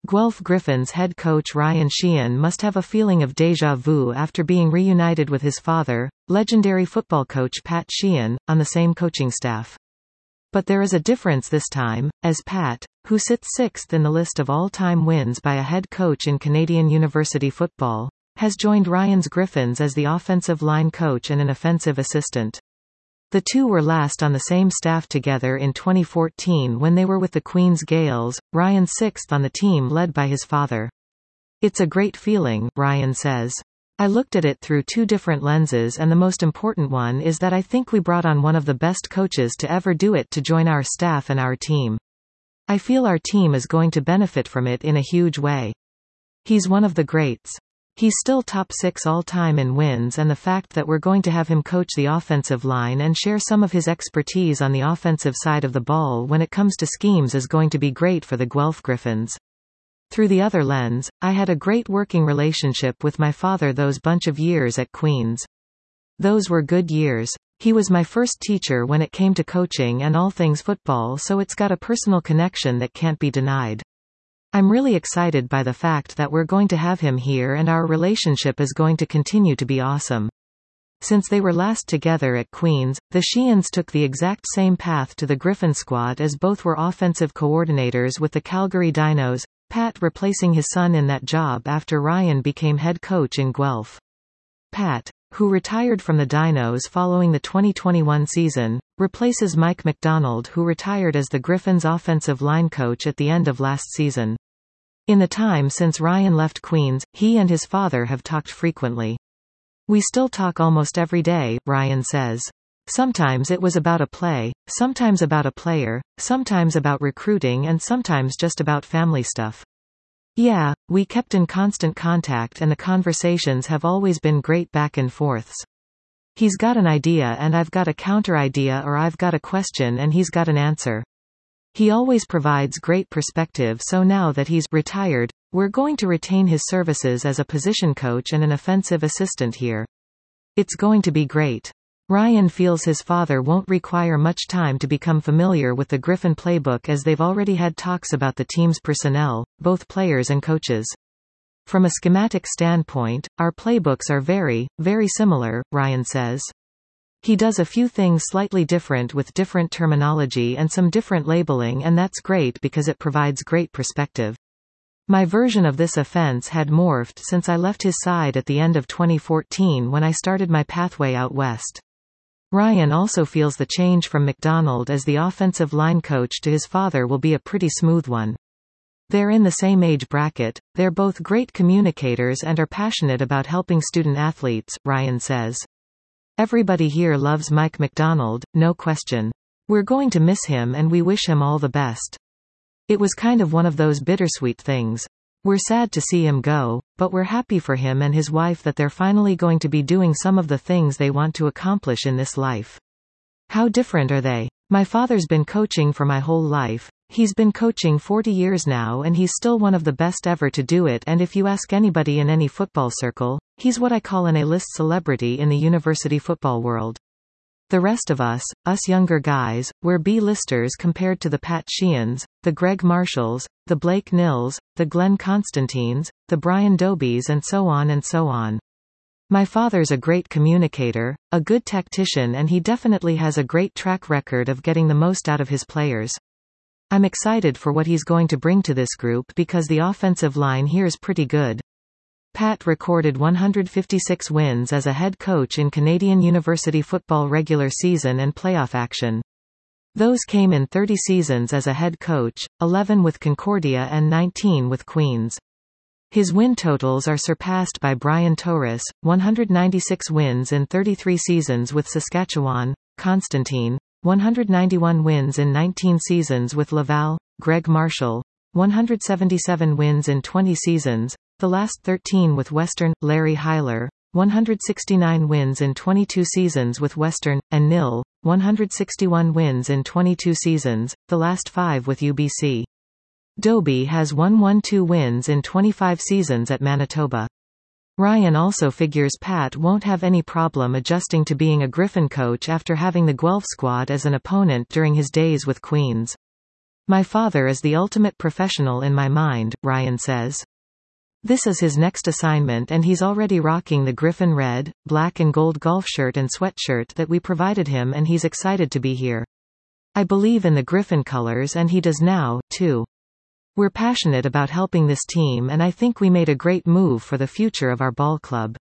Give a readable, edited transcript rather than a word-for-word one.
Guelph Gryphons head coach Ryan Sheehan must have a feeling of déjà vu after being reunited with his father, legendary football coach Pat Sheehan, on the same coaching staff. But there is a difference this time, as Pat, who sits sixth in the list of all-time wins by a head coach in Canadian university football, has joined Ryan's Gryphons as the offensive line coach and an offensive assistant. The two were last on the same staff together in 2014 when they were with the Queen's Gaels, Ryan sixth on the team led by his father. "It's a great feeling," Ryan says. "I looked at it through two different lenses, and the most important one is that I think we brought on one of the best coaches to ever do it to join our staff and our team. I feel our team is going to benefit from it in a huge way. He's one of the greats. He's still top 6 all-time in wins, and the fact that we're going to have him coach the offensive line and share some of his expertise on the offensive side of the ball when it comes to schemes is going to be great for the Guelph Gryphons. Through the other lens, I had a great working relationship with my father those bunch of years at Queen's. Those were good years. He was my first teacher when it came to coaching and all things football, so it's got a personal connection that can't be denied. I'm really excited by the fact that we're going to have him here, and our relationship is going to continue to be awesome." Since they were last together at Queen's, the Sheehans took the exact same path to the Gryphon squad, as both were offensive coordinators with the Calgary Dinos, Pat replacing his son in that job after Ryan became head coach in Guelph. Pat, who retired from the Dinos following the 2021 season, replaces Mike McDonald, who retired as the Gryphons' offensive line coach at the end of last season. In the time since Ryan left Queen's, he and his father have talked frequently. "We still talk almost every day," Ryan says. "Sometimes it was about a play, sometimes about a player, sometimes about recruiting, and sometimes just about family stuff. Yeah, we kept in constant contact, and the conversations have always been great back and forths. He's got an idea and I've got a counter idea, or I've got a question and he's got an answer. He always provides great perspective, so now that he's retired, we're going to retain his services as a position coach and an offensive assistant here. It's going to be great." Ryan feels his father won't require much time to become familiar with the Gryphon playbook, as they've already had talks about the team's personnel, both players and coaches. "From a schematic standpoint, our playbooks are very, very similar," Ryan says. "He does a few things slightly different with different terminology and some different labeling, and that's great because it provides great perspective. My version of this offense had morphed since I left his side at the end of 2014 when I started my pathway out west." Ryan also feels the change from McDonald as the offensive line coach to his father will be a pretty smooth one. They're in the same age bracket, they're both great communicators and are passionate about helping student athletes, Ryan says. "Everybody here loves Mike McDonald, no question. We're going to miss him and we wish him all the best. It was kind of one of those bittersweet things. We're sad to see him go, but we're happy for him and his wife that they're finally going to be doing some of the things they want to accomplish in this life. How different are they? My father's been coaching for my whole life. He's been coaching 40 years now and he's still one of the best ever to do it, and if you ask anybody in any football circle, he's what I call an A-list celebrity in the university football world. The rest of us younger guys, we're B-listers compared to the Pat Sheehans, the Greg Marshalls, the Blake Nils, the Glenn Constantines, the Brian Dobies, and so on and so on. My father's a great communicator, a good tactician, and he definitely has a great track record of getting the most out of his players. I'm excited for what he's going to bring to this group because the offensive line here's pretty good." Pat recorded 156 wins as a head coach in Canadian university football regular season and playoff action. Those came in 30 seasons as a head coach, 11 with Concordia and 19 with Queen's. His win totals are surpassed by Brian Torres, 196 wins in 33 seasons with Saskatchewan, Constantine, 191 wins in 19 seasons with Laval, Greg Marshall, 177 wins in 20 seasons, the last 13 with Western, Larry Heiler, 169 wins in 22 seasons with Western, and Nil, 161 wins in 22 seasons, the last 5 with UBC. Doby has 112 wins in 25 seasons at Manitoba. Ryan also figures Pat won't have any problem adjusting to being a Gryphon coach after having the Guelph squad as an opponent during his days with Queen's. My father is the ultimate professional in my mind, Ryan says. This is his next assignment and he's already rocking the Griffin red, black and gold golf shirt and sweatshirt that we provided him and he's excited to be here. I believe in the Griffin colors and he does now, too. We're passionate about helping this team and I think we made a great move for the future of our ball club.